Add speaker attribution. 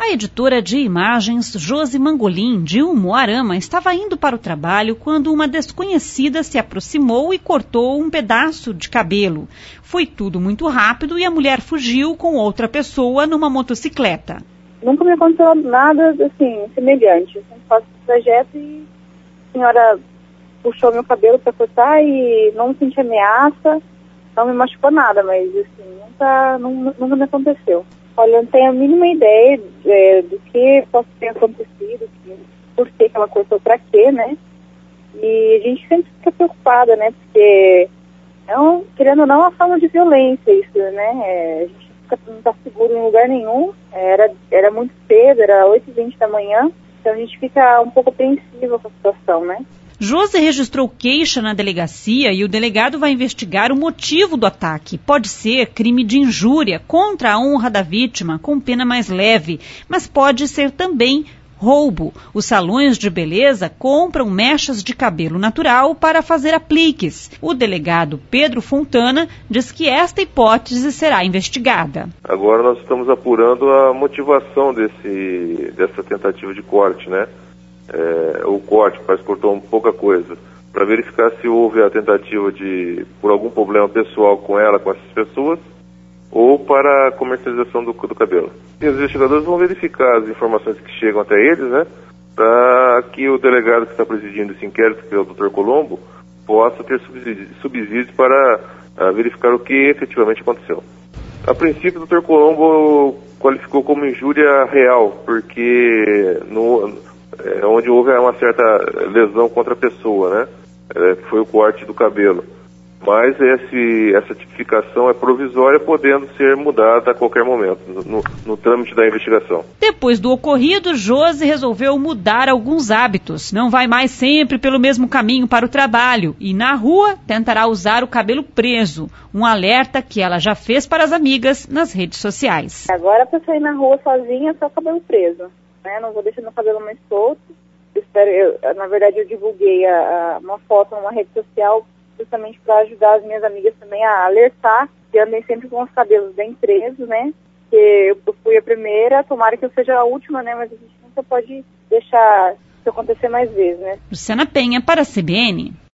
Speaker 1: A editora de imagens Josi Mangolin, de Umuarama, estava indo para o trabalho quando uma desconhecida se aproximou e cortou um pedaço de cabelo. Foi tudo muito rápido e a mulher fugiu com outra pessoa numa motocicleta.
Speaker 2: Nunca me aconteceu nada assim, semelhante. Eu sempre faço esse trajeto e a senhora puxou meu cabelo para cortar e não senti ameaça, não me machucou nada, mas assim, nunca me aconteceu. Olha, eu não tenho a mínima ideia do que possa ter acontecido, por que ela cortou, pra quê, né? E a gente sempre fica preocupada, né? Porque, querendo ou não, é uma forma de violência isso, né? A gente não está seguro em lugar nenhum. Era muito cedo, era 8h20 da manhã, então a gente fica um pouco apreensiva com a situação, né?
Speaker 1: Josi registrou queixa na delegacia e o delegado vai investigar o motivo do ataque. Pode ser crime de injúria contra a honra da vítima, com pena mais leve, mas pode ser também roubo. Os salões de beleza compram mechas de cabelo natural para fazer apliques. O delegado Pedro Fontana diz que esta hipótese será investigada.
Speaker 3: Agora nós estamos apurando a motivação dessa tentativa de corte, né? O corte, parece que cortou pouca coisa, para verificar se houve a tentativa de, por algum problema pessoal com essas pessoas, ou para a comercialização do cabelo. E os investigadores vão verificar as informações que chegam até eles, né, para que o delegado que está presidindo esse inquérito, que é o Dr. Colombo, possa ter subsídios para verificar o que efetivamente aconteceu. A princípio, o Dr. Colombo qualificou como injúria real, porque onde houve uma certa lesão contra a pessoa, né? Foi o corte do cabelo. Mas essa tipificação é provisória, podendo ser mudada a qualquer momento, no trâmite da investigação.
Speaker 1: Depois do ocorrido, Josi resolveu mudar alguns hábitos. Não vai mais sempre pelo mesmo caminho para o trabalho e, na rua, tentará usar o cabelo preso. Um alerta que ela já fez para as amigas nas redes sociais.
Speaker 2: Agora, para sair na rua sozinha, só cabelo preso. Não vou deixar meu cabelo mais solto. Na verdade, eu divulguei uma foto numa rede social justamente para ajudar as minhas amigas também a alertar que andem sempre com os cabelos bem presos, né? Que eu fui a primeira, tomara que eu seja a última, né? Mas a gente nunca pode deixar isso acontecer mais vezes, né?
Speaker 1: Luciana Penha para a CBN.